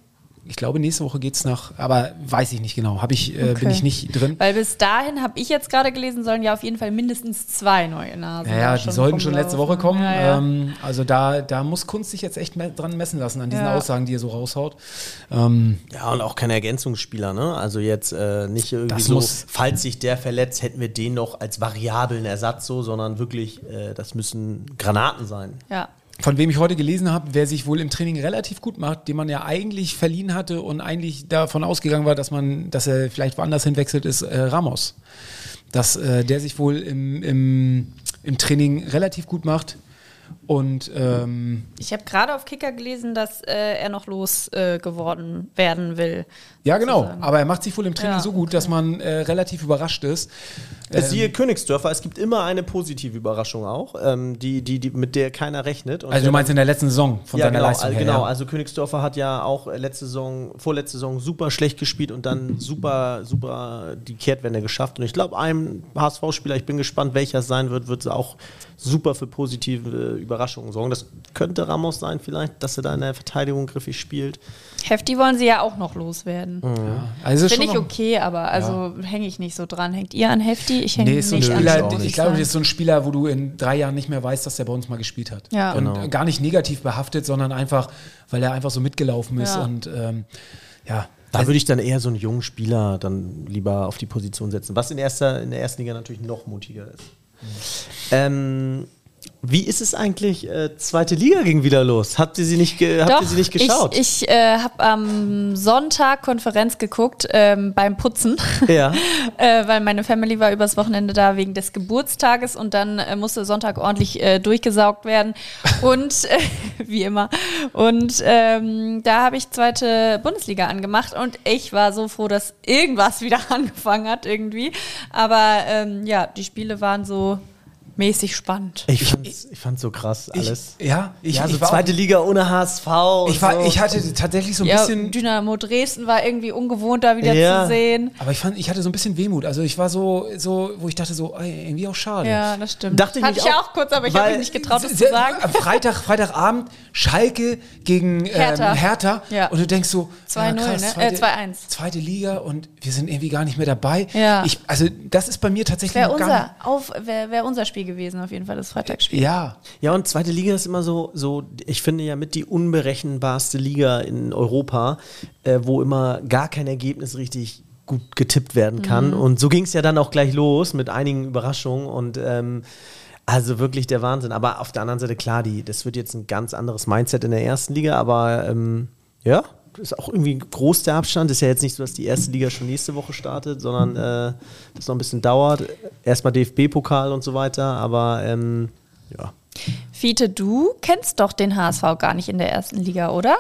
geht's nach, aber weiß ich nicht genau, bin ich nicht drin. Weil bis dahin, habe ich jetzt gerade gelesen, sollen ja auf jeden Fall mindestens 2 neue Nasen. Ja, die sollten schon letzte Woche kommen. Ja. Also da muss Kunst sich jetzt echt dran messen lassen, an diesen Aussagen, die er so raushaut. Ja, und auch keine Ergänzungsspieler, ne? Also jetzt nicht irgendwie Das so, muss- falls sich der verletzt, hätten wir den noch als variablen Ersatz so, sondern wirklich, das müssen Granaten sein. Ja. Von wem ich heute gelesen habe, wer sich wohl im Training relativ gut macht, den man ja eigentlich verliehen hatte und eigentlich davon ausgegangen war, dass er vielleicht woanders hinwechselt, ist Ramos. Dass der sich wohl im Training relativ gut macht. Und Ich habe gerade auf Kicker gelesen, dass er noch losgeworden werden will. ja, genau. sozusagen. Aber er macht sich wohl im Training Ja, so gut, dass man relativ überrascht ist. Siehe Königsdörfer, es gibt immer eine positive Überraschung auch, mit der keiner rechnet. Und Also du meinst in der letzten Saison von seiner Leistung her? Genau, Ja. also Königsdörfer hat ja auch vorletzte Saison super schlecht gespielt und dann super die Kehrtwende geschafft. Und ich glaube, einem HSV-Spieler, ich bin gespannt, welcher es sein wird auch super für positive Überraschungen sorgen. Das könnte Ramos sein vielleicht, dass er da in der Verteidigung griffig spielt. Hefti wollen sie ja auch noch loswerden. Also ist Finde schon ich noch- okay, aber hänge ich nicht so dran. Hängt ihr an Hefti? Ich hänge Nee, ist so ein nicht Spieler, an. ich glaube, das ist so ein Spieler, wo du in 3 Jahren nicht mehr weißt, dass der bei uns mal gespielt hat. Ja. Und Genau. gar nicht negativ behaftet, sondern einfach, weil er einfach so mitgelaufen ist. Ja. Und Da würde ich dann eher so einen jungen Spieler dann lieber auf die Position setzen, was in der ersten Liga natürlich noch mutiger ist. Wie ist es eigentlich? Zweite Liga ging wieder los. Habt ihr sie nicht geschaut? Ich habe am Sonntag Konferenz geguckt beim Putzen, Ja. weil meine Family war übers Wochenende da wegen des Geburtstages und dann musste Sonntag ordentlich durchgesaugt werden und wie immer. Und da habe ich zweite Bundesliga angemacht und ich war so froh, dass irgendwas wieder angefangen hat irgendwie. Aber die Spiele waren so mäßig spannend. Ich fand's so krass alles. ich so war zweite Liga ohne HSV. ich hatte tatsächlich so ein bisschen. Dynamo Dresden war irgendwie ungewohnt, da wieder Ja. zu sehen. Aber ich hatte so ein bisschen Wehmut. Also ich war so, wo ich dachte so, ey, irgendwie auch schade. Ja, das stimmt. Dachte ich Hatte mich ich auch, auch kurz, aber ich habe weil- mich nicht getraut, das zu Sehr- sagen. Am Freitagabend Schalke gegen Hertha. Ja. Und du denkst so, 2-0, krass, ne? 2-1. Zweite Liga und wir sind irgendwie gar nicht mehr dabei. Ja. Also das ist bei mir tatsächlich Wäre noch gar wär unser Spiel gewesen, auf jeden Fall, das Freitagsspiel. Ja, Ja, und zweite Liga ist immer so, ich finde ja mit die unberechenbarste Liga in Europa, wo immer gar kein Ergebnis richtig gut getippt werden kann. Und so ging es ja dann auch gleich los mit einigen Überraschungen und also wirklich der Wahnsinn. Aber auf der anderen Seite, klar, das wird jetzt ein ganz anderes Mindset in der ersten Liga, aber ja, ist auch irgendwie groß der Abstand. Ist ja jetzt nicht so, dass die erste Liga schon nächste Woche startet, sondern das noch ein bisschen dauert. Erstmal DFB-Pokal und so weiter, aber ja. Fiete, du kennst doch den HSV gar nicht in der ersten Liga, oder?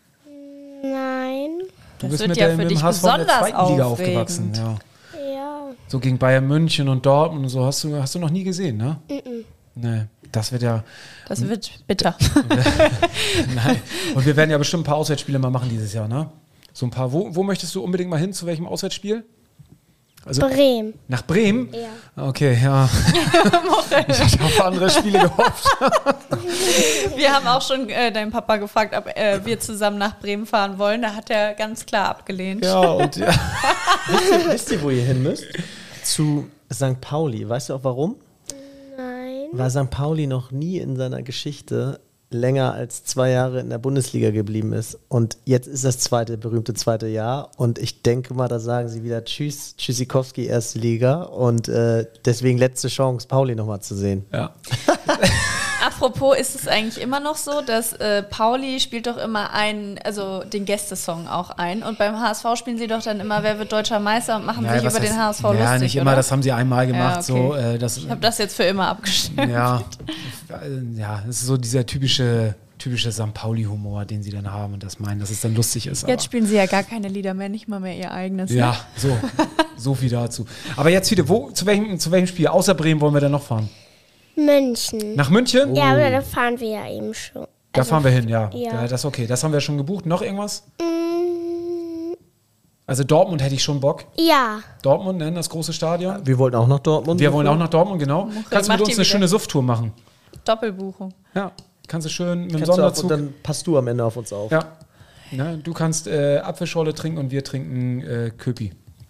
Nein. du Das bist wird mit ja der für mit dem dich HSV in der besonders zweiten Liga aufregend. aufgewachsen. Ja. Ja. So gegen Bayern München und Dortmund und so hast du noch nie gesehen, ne? Nee, das wird ja... Das wird bitter. Nein. Und wir werden ja bestimmt ein paar Auswärtsspiele mal machen dieses Jahr, ne? So ein paar. Wo möchtest du unbedingt mal hin? Zu welchem Auswärtsspiel? Also Bremen. Nach Bremen? Ja. Okay, ja. Ich habe auf andere Spiele gehofft. Wir haben auch schon deinen Papa gefragt, ob wir zusammen nach Bremen fahren wollen. Da hat er ganz klar abgelehnt. Ja, und ja. Wisst ihr, wo ihr hin müsst? Zu St. Pauli. Weißt du auch warum? Nein. Weil St. Pauli noch nie in seiner Geschichte länger als 2 Jahre in der Bundesliga geblieben ist. Und jetzt ist das berühmte zweite Jahr. Und ich denke mal, da sagen sie wieder Tschüss, Tschüssikowski, erste Liga. Und deswegen letzte Chance, Pauli nochmal zu sehen. Ja. Apropos, ist es eigentlich immer noch so, dass Pauli spielt doch immer den Gästesong auch ein. Und beim HSV spielen sie doch dann immer, wer wird deutscher Meister und machen sich über den HSV lustig, ja, nicht immer, oder? das haben sie einmal gemacht. Ja, okay. Ich habe das jetzt für immer abgestimmt. Ja, das ist so dieser typische St. Pauli-Humor, den sie dann haben und das meinen, dass es dann lustig ist. Jetzt spielen sie ja gar keine Lieder mehr, nicht mal mehr ihr eigenes. Ja, so viel dazu. Aber jetzt wieder, zu welchem Spiel? Außer Bremen wollen wir dann noch fahren? München. Nach München? Ja, aber da fahren wir ja eben schon. Da fahren wir hin, ja. Ja. Das ist okay. Das haben wir schon gebucht. Noch irgendwas? Also Dortmund hätte ich schon Bock. Ja. Dortmund, ne, das große Stadion. Wir wollten auch nach Dortmund. Wir wollen auch nach Dortmund, genau. Kannst du mit uns eine schöne Suff-Tour machen? Doppelbuchung. Ja, kannst du schön mit dem Sonderzug. Sonderzug. Dann passt du am Ende auf uns auf. Ja. Na, du kannst Apfelschorle trinken und wir trinken Köpi.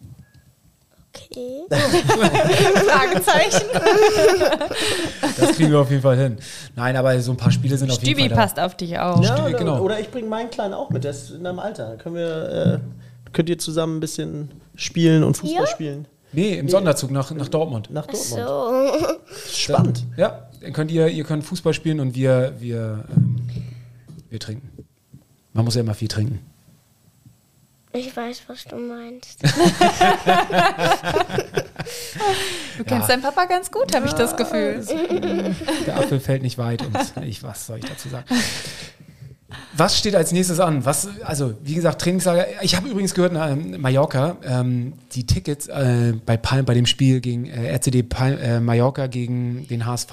Okay. Fragezeichen. Das kriegen wir auf jeden Fall hin. Nein, aber so ein paar Spiele sind auf jeden Stübi Fall da. passt auf dich auf. Ja, genau. Oder ich bringe meinen Kleinen auch mit, der ist in deinem Alter. Könnt ihr zusammen ein bisschen spielen und Fußball spielen? Nee, im Sonderzug nach Dortmund. Nach Dortmund. So. Spannend. Ja, dann ihr könnt Fußball spielen und wir trinken. Man muss ja immer viel trinken. Ich weiß, was du meinst. Du kennst deinen Papa ganz gut, habe ich das Gefühl. Der Apfel fällt nicht weit und was soll ich dazu sagen? Was steht als nächstes an? Also, wie gesagt, Trainingslager. Ich habe übrigens gehört, Mallorca, die Tickets bei dem Spiel gegen RCD Mallorca gegen den HSV,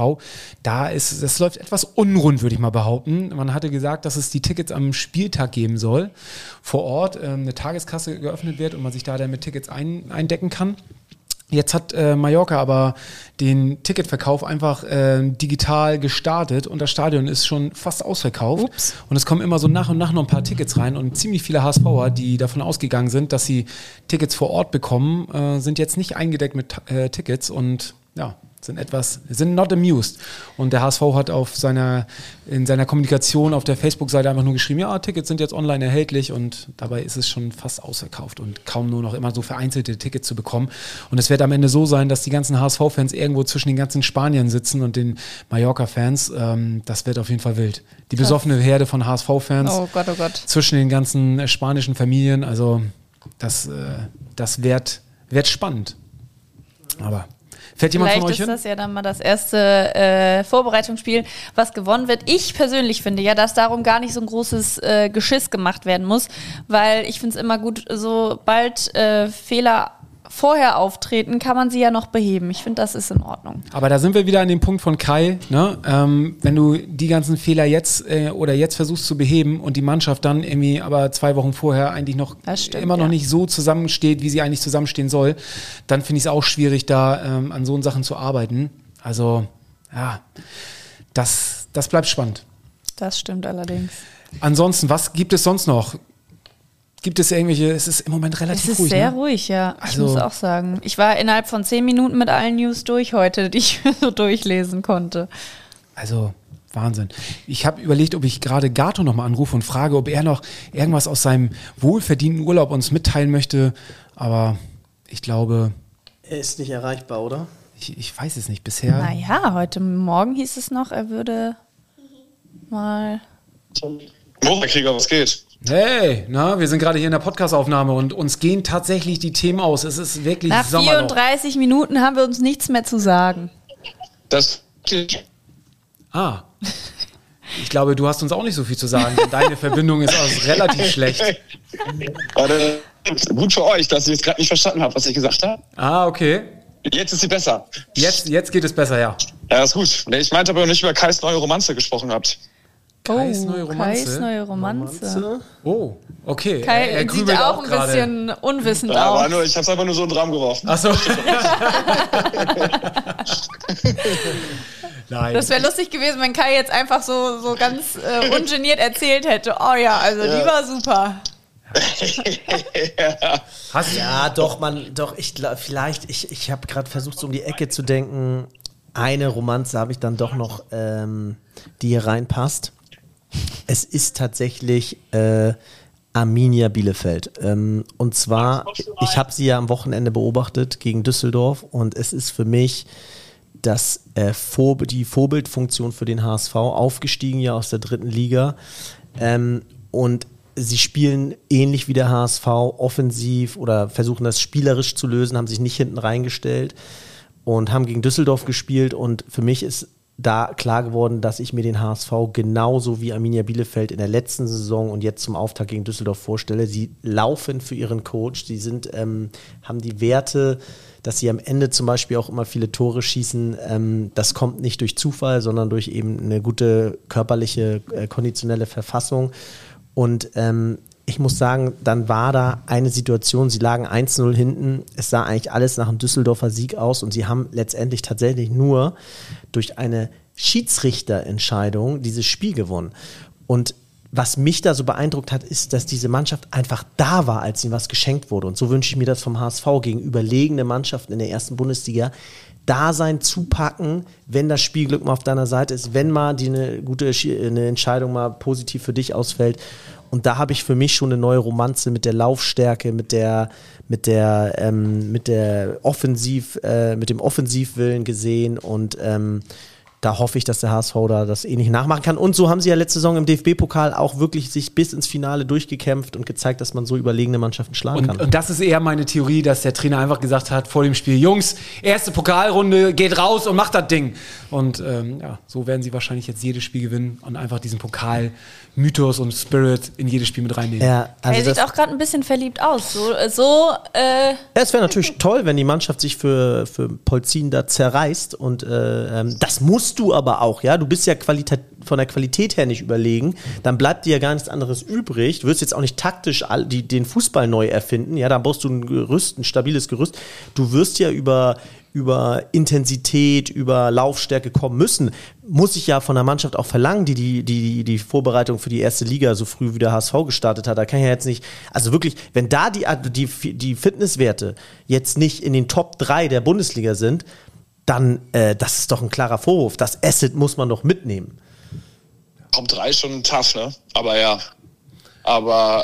das läuft etwas unrund, würde ich mal behaupten. Man hatte gesagt, dass es die Tickets am Spieltag geben soll, vor Ort eine Tageskasse geöffnet wird und man sich da dann mit Tickets eindecken kann. Jetzt hat Mallorca aber den Ticketverkauf einfach digital gestartet und das Stadion ist schon fast ausverkauft. Ups. Und es kommen immer so nach und nach noch ein paar Tickets rein und ziemlich viele HSVer, die davon ausgegangen sind, dass sie Tickets vor Ort bekommen, sind jetzt nicht eingedeckt mit Tickets und ja, sind not amused. Und der HSV hat in seiner Kommunikation auf der Facebook-Seite einfach nur geschrieben, ja, Tickets sind jetzt online erhältlich und dabei ist es schon fast ausverkauft und kaum nur noch immer so vereinzelte Tickets zu bekommen. Und es wird am Ende so sein, dass die ganzen HSV-Fans irgendwo zwischen den ganzen Spaniern sitzen und den Mallorca-Fans. Das wird auf jeden Fall wild. Die besoffene Herde von HSV-Fans Oh Gott, oh Gott. zwischen den ganzen spanischen Familien. Also das wird spannend. Aber fährt jemand Vielleicht von euch ist hin? das ja dann mal das erste Vorbereitungsspiel, was gewonnen wird. Ich persönlich finde ja, dass darum gar nicht so ein großes Geschiss gemacht werden muss, weil ich finde es immer gut, sobald Fehler vorher auftreten, kann man sie ja noch beheben. Ich finde, das ist in Ordnung. Aber da sind wir wieder an dem Punkt von Kai, ne? Wenn du die ganzen Fehler jetzt versuchst zu beheben und die Mannschaft dann irgendwie aber 2 Wochen vorher eigentlich noch immer noch nicht so zusammensteht, wie sie eigentlich zusammenstehen soll, dann finde ich es auch schwierig, da an so Sachen zu arbeiten. Also, ja, das bleibt spannend. Das stimmt allerdings. Ansonsten, was gibt es sonst noch? Gibt es irgendwelche, es ist im Moment relativ ruhig. Es ist sehr ne? ruhig, ja. Also, ich muss auch sagen. Ich war innerhalb von 10 Minuten mit allen News durch heute, die ich so durchlesen konnte. Also Wahnsinn. Ich habe überlegt, ob ich gerade Gato nochmal anrufe und frage, ob er noch irgendwas aus seinem wohlverdienten Urlaub uns mitteilen möchte. Aber ich glaube... Er ist nicht erreichbar, oder? Ich weiß es nicht bisher. Naja, heute Morgen hieß es noch, er würde mal... Krieger, was geht? Hey, wir sind gerade hier in der Podcast-Aufnahme und uns gehen tatsächlich die Themen aus. Es ist wirklich Nach Sommer 34 Minuten haben wir uns nichts mehr zu sagen. Ich glaube, du hast uns auch nicht so viel zu sagen. Deine Verbindung ist auch relativ schlecht. Warte. Gut für euch, dass ich es gerade nicht verstanden habe, was ich gesagt habe. Ah, okay. Jetzt ist sie besser. Jetzt geht es besser, ja. Ja, ist gut. Nee, ich meinte aber nicht über Kais neue Romanze gesprochen habt. Kais neue Romanze? Kais neue Romanze. Oh, okay. Kai er sieht grübelt auch ein gerade. bisschen unwissend Ja, aus. ich hab's einfach nur so in den Raum geworfen. Ach so. Nein. Das wäre lustig gewesen, wenn Kai jetzt einfach so ganz ungeniert erzählt hätte. Oh ja, also die war super. Ich habe gerade versucht, so um die Ecke zu denken. Eine Romanze habe ich dann doch noch, die hier reinpasst. Es ist tatsächlich Arminia Bielefeld. Und zwar, ich habe sie ja am Wochenende beobachtet gegen Düsseldorf und es ist für mich die Vorbildfunktion für den HSV, aufgestiegen ja aus der 3. Liga. Und sie spielen ähnlich wie der HSV offensiv oder versuchen das spielerisch zu lösen, haben sich nicht hinten reingestellt und haben gegen Düsseldorf gespielt. Und für mich ist da klar geworden, dass ich mir den HSV genauso wie Arminia Bielefeld in der letzten Saison und jetzt zum Auftakt gegen Düsseldorf vorstelle. Sie laufen für ihren Coach, sie haben die Werte, dass sie am Ende zum Beispiel auch immer viele Tore schießen. Das kommt nicht durch Zufall, sondern durch eben eine gute körperliche, konditionelle Verfassung. Und ich muss sagen, dann war da eine Situation, sie lagen 1-0 hinten, es sah eigentlich alles nach einem Düsseldorfer Sieg aus und sie haben letztendlich tatsächlich nur durch eine Schiedsrichterentscheidung dieses Spiel gewonnen. Und was mich da so beeindruckt hat, ist, dass diese Mannschaft einfach da war, als ihnen was geschenkt wurde. Und so wünsche ich mir das vom HSV gegen überlegene Mannschaften in der 1. Bundesliga. Da sein, zupacken, wenn das Spielglück mal auf deiner Seite ist, wenn mal eine Entscheidung mal positiv für dich ausfällt. Und da habe ich für mich schon eine neue Romanze mit der Laufstärke, mit dem Offensivwillen gesehen und da hoffe ich, dass der HSV da das ähnlich nachmachen kann. Und so haben sie ja letzte Saison im DFB-Pokal auch wirklich sich bis ins Finale durchgekämpft und gezeigt, dass man so überlegene Mannschaften schlagen kann. Und das ist eher meine Theorie, dass der Trainer einfach gesagt hat vor dem Spiel, Jungs, erste Pokalrunde, geht raus und macht das Ding. Und so werden sie wahrscheinlich jetzt jedes Spiel gewinnen und einfach diesen Pokal-Mythos und Spirit in jedes Spiel mit reinnehmen. Ja, also er sieht auch gerade ein bisschen verliebt aus. Es wäre natürlich toll, wenn die Mannschaft sich für Polzin da zerreißt und das musst du aber auch, ja. Du bist ja von der Qualität her nicht überlegen. Dann bleibt dir ja gar nichts anderes übrig. Du wirst jetzt auch nicht taktisch den Fußball neu erfinden. Ja, da brauchst du ein stabiles Gerüst. Du wirst ja über Intensität, über Laufstärke kommen müssen. Muss ich ja von der Mannschaft auch verlangen, die Vorbereitung für die 1. Liga so früh wie der HSV gestartet hat. Da kann ich ja jetzt nicht, also wirklich, wenn da die Fitnesswerte jetzt nicht in den Top 3 der Bundesliga sind, dann, das ist doch ein klarer Vorwurf. Das Asset muss man doch mitnehmen. Top 3 schon tough, ne? Aber ja. Aber,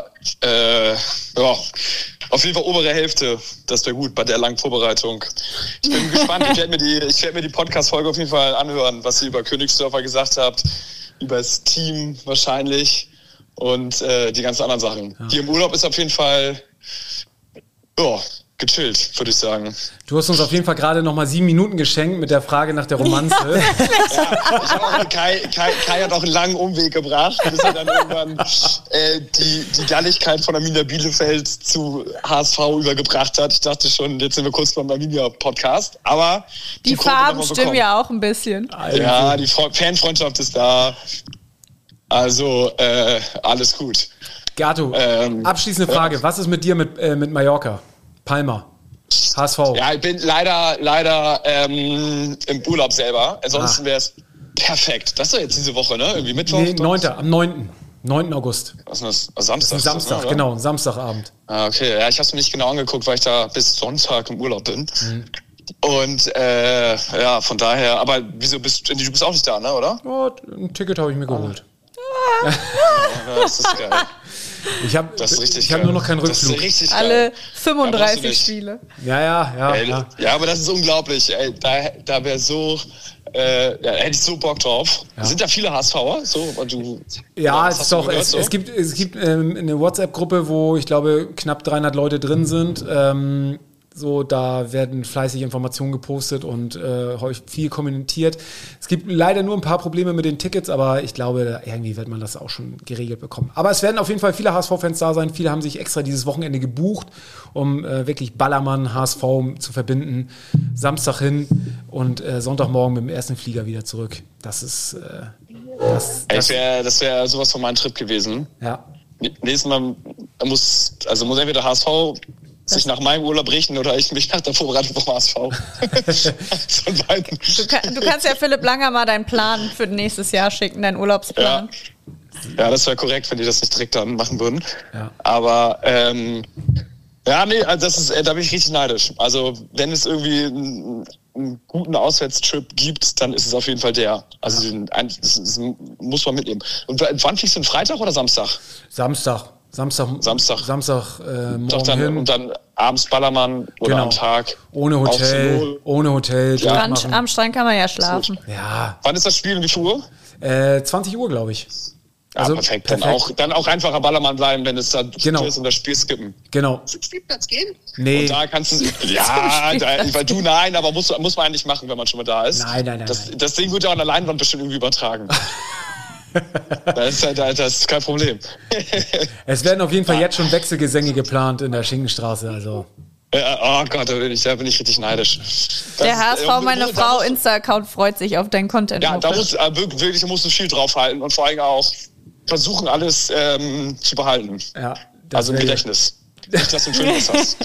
auf jeden Fall obere Hälfte. Das wäre gut bei der langen Vorbereitung. Ich bin gespannt. Ich werde mir die Podcast-Folge auf jeden Fall anhören, was ihr über Königsdörfer gesagt habt. Über das Team wahrscheinlich. Und die ganzen anderen Sachen. Ja. Hier im Urlaub ist auf jeden Fall, gechillt, würde ich sagen. Du hast uns auf jeden Fall gerade nochmal 7 Minuten geschenkt mit der Frage nach der Romanze. Kai hat auch einen langen Umweg gebracht, bis er dann irgendwann die Galligkeit von Arminia Bielefeld zu HSV übergebracht hat. Ich dachte schon, jetzt sind wir kurz beim Arminia-Podcast. Aber die Farben stimmen ja auch ein bisschen. Ja, die Fanfreundschaft ist da. Also, alles gut. Gato, abschließende Frage. Was ist mit dir mit Mallorca? Palma, HSV. Ja, ich bin leider im Urlaub selber. Ansonsten wäre es perfekt. Das ist doch jetzt diese Woche, ne? Irgendwie Mittwoch? Nee, am 9. August. Was ist das? Samstag? Samstag, ne, genau, Samstagabend. Ah, okay. Ja, ich habe es mir nicht genau angeguckt, weil ich da bis Sonntag im Urlaub bin. Mhm. Und von daher, aber wieso du bist auch nicht da, ne, oder? Oh, ein Ticket habe ich mir geholt. Ja, das ist geil. Ich habe nur noch keinen Rückflug. Das ist richtig geil. Alle 35 Spiele. Ja. Ja, aber das ist unglaublich. Ey, da wäre so, hätte ich so Bock drauf. Ja. Sind da viele HSVer? Es gibt eine WhatsApp-Gruppe, wo ich glaube knapp 300 Leute drin sind. So, da werden fleißig Informationen gepostet und häufig viel kommentiert. Es gibt leider nur ein paar Probleme mit den Tickets, aber ich glaube, irgendwie wird man das auch schon geregelt bekommen. Aber es werden auf jeden Fall viele HSV-Fans da sein. Viele haben sich extra dieses Wochenende gebucht, um wirklich Ballermann, HSV zu verbinden. Samstag hin und Sonntagmorgen mit dem ersten Flieger wieder zurück. Das ist das wäre sowas von meinem Trip gewesen. Ja. Nächstes Mal muss entweder HSV sich nach meinem Urlaub richten oder ich mich nach der Vorbereitung vom HSV. Von beiden. Du kannst ja Philipp Langer mal deinen Plan für nächstes Jahr schicken, deinen Urlaubsplan. Ja, das wäre korrekt, wenn die das nicht direkt dann machen würden. Ja. Aber da bin ich richtig neidisch. Also wenn es irgendwie einen guten Auswärtstrip gibt, dann ist es auf jeden Fall der. Also das muss man mitnehmen. Und wann fliegst du, Freitag oder Samstag? Samstag morgen hin. Und dann abends Ballermann oder am Tag. Ohne Hotel. Ja. Am Strand kann man ja schlafen. Ja. Wann ist das Spiel und wie viel Uhr? 20 Uhr, glaube ich. Also, perfekt. Dann auch einfach am Ballermann bleiben, wenn es da ist und das Spiel skippen. Genau. Zum Spielplatz gehen? Nee. Und da kannst du, aber muss man eigentlich machen, wenn man schon mal da ist. Nein. Das Ding wird ja an der Leinwand bestimmt irgendwie übertragen. Das ist kein Problem. Es werden auf jeden Fall jetzt schon Wechselgesänge geplant in der Schinkenstraße, also. Oh Gott, da bin ich richtig neidisch. Der HSV, meine Frau, Insta-Account freut sich auf dein Content. Ja, da musst du viel draufhalten und vor allem auch versuchen, alles zu behalten. Ja, also im Gedächtnis. Nicht, dass du ein Schönes hast.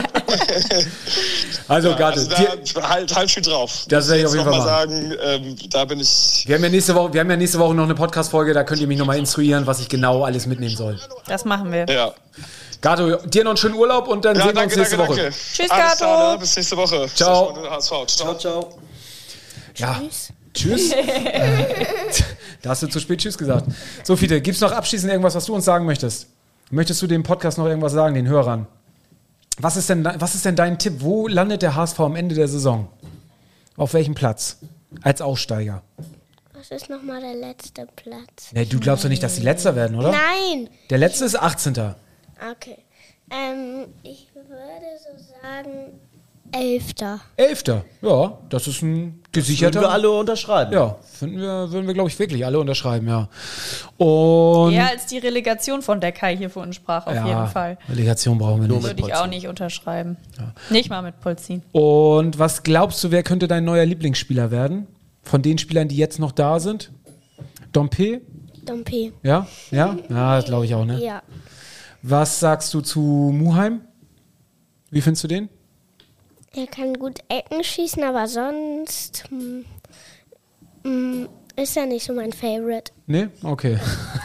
Also, Gato, halt viel drauf. Das werde ich auf jeden Fall sagen, da bin ich... Wir haben ja nächste Woche noch eine Podcast-Folge, da könnt ihr mich nochmal instruieren, was ich genau alles mitnehmen soll. Das machen wir. Ja. Gato, dir noch einen schönen Urlaub und dann sehen wir uns nächste Woche. Tschüss, Gato. Bis nächste Woche. Ciao. Ciao. Ja. Tschüss. Da hast du zu spät Tschüss gesagt. So, Fiete, gibt's noch abschließend irgendwas, was du uns sagen möchtest? Möchtest du dem Podcast noch irgendwas sagen, den Hörern? Was ist denn dein Tipp? Wo landet der HSV am Ende der Saison? Auf welchem Platz? Als Aussteiger? Was ist nochmal der letzte Platz? Nee, du glaubst doch nicht, dass die Letzter werden, oder? Nein. Der letzte ist 18. Okay. Ich würde so sagen 11. 11. Ja, das ist ein gesicherter. Würden wir alle unterschreiben. Ja, würden wir, glaube ich, wirklich alle unterschreiben, ja. Und Eher als die Relegation, von der Kai hier für uns sprach, auf jeden Fall. Relegation brauchen wir nicht. Würde ich auch nicht unterschreiben. Ja. Nicht mal mit Polzin. Und was glaubst du, wer könnte dein neuer Lieblingsspieler werden? Von den Spielern, die jetzt noch da sind? Dompe? Ja? Ja, das glaube ich auch, ne? Ja. Was sagst du zu Muheim? Wie findest du den? Er kann gut Ecken schießen, aber sonst ist er nicht so mein Favorite. Nee? Okay.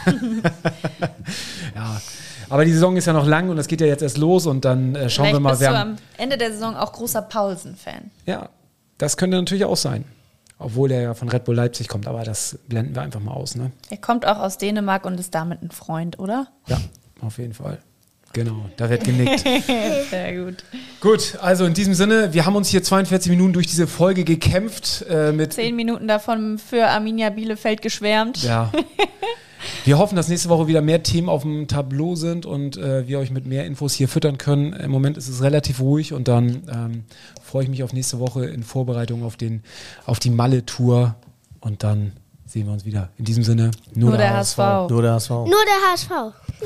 Ja. Aber die Saison ist ja noch lang und es geht ja jetzt erst los und dann schauen wir mal. Vielleicht bist du am Ende der Saison auch großer Paulsen-Fan. Ja, das könnte natürlich auch sein. Obwohl der ja von Red Bull Leipzig kommt, aber das blenden wir einfach mal aus, ne? Er kommt auch aus Dänemark und ist damit ein Freund, oder? Ja, auf jeden Fall. Genau, da wird genickt. Sehr gut. Gut, also in diesem Sinne, wir haben uns hier 42 Minuten durch diese Folge gekämpft. Mit 10 Minuten davon für Arminia Bielefeld geschwärmt. Ja. Wir hoffen, dass nächste Woche wieder mehr Themen auf dem Tableau sind und wir euch mit mehr Infos hier füttern können. Im Moment ist es relativ ruhig und dann freue ich mich auf nächste Woche in Vorbereitung auf die Malle-Tour und dann sehen wir uns wieder. In diesem Sinne, nur der HSV. Nur der HSV. Nur der HSV.